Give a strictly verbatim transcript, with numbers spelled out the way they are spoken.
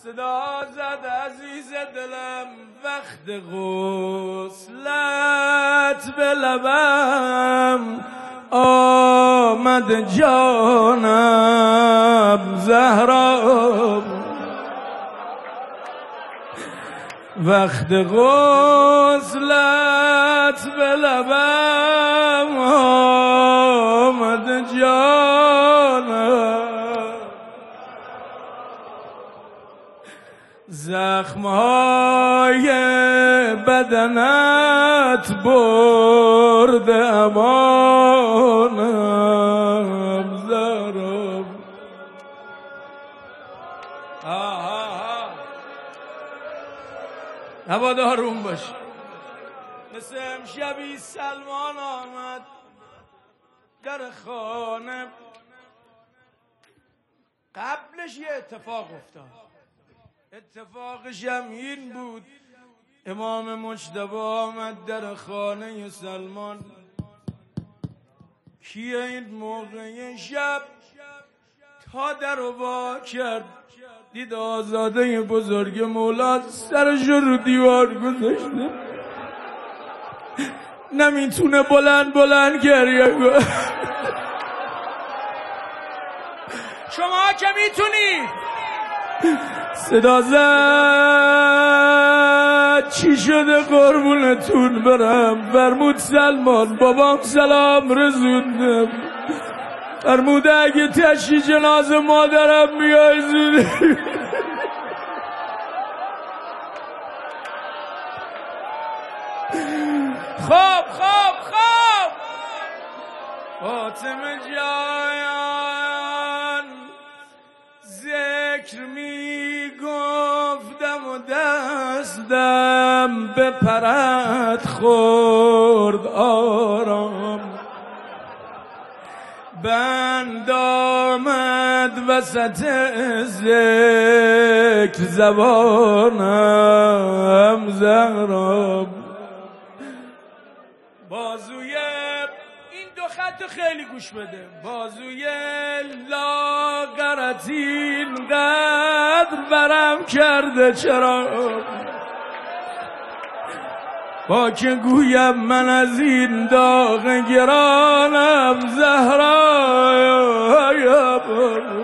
صدا زد عزیز دلم وقت غسلت به لبم آمد جانم زهرا، وقت غسلت به لبم آمد جانم، زخمهای بدنت برده امانم زهرا. نباید آروم باشی. مثل امشبی سلمان آمد در خانه، قبلش یه اتفاق افتاد. اتفاقش هم این بود، امام مجتبی آمد در خانه سلمان. کیه این موقع شب تا در رو وا کرد، دید آزاده بزرگ مولا سرش رو دیوار گذاشته، نمیتونه بلند بلند گریه کنه. شما که میتونی صدا زد چی شده قربونتون برم؟ فرمود سلمان بابام سلام رسوندم، فرموده اگه تشی جنازه مادرم بیای زود. خب خب خب فاطمه جان ذکر می گفتم و دستم به پرت خورد آرام، بند آمد وسط ذکر زبانم زهرا. بازوی این دو خط خیلی گوش بده، بازوی لاغرت اینقدر برم کرده چرا؟ با که گویم من از این داغ گرانم زهرا.